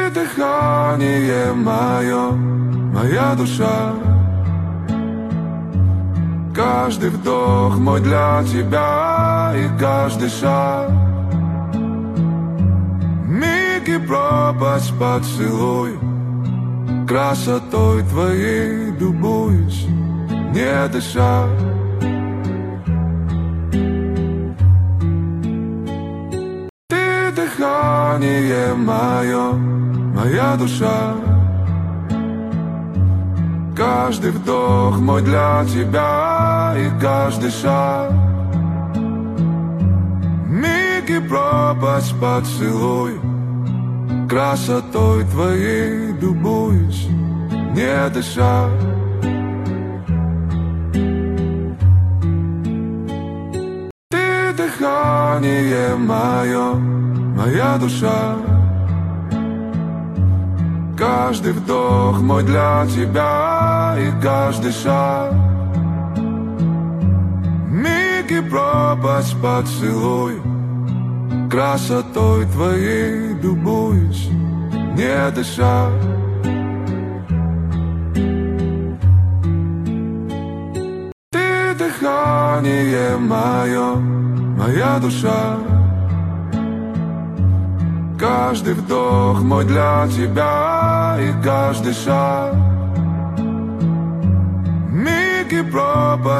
дыхание мое, моя душа. Каждый вдох мой для тебя и каждый шаг. Миг и пропасть поцелуй, красотой твоей любуюсь, не дыша. Ты дыхание мое, моя душа. Каждый вдох мой для тебя и каждый шаг. Миг и пропасть поцелуй, красотой твоей любуюсь, не дыша. Ты дыхание мое, моя душа. Каждый вдох мой для тебя и каждый шаг. Миг и пропасть поцелуй, красотой твоей любуюсь, не дыша. Ты дыхание мое, моя душа. Каждый вдох мой для тебя и каждый шаг. Миг и пропасть.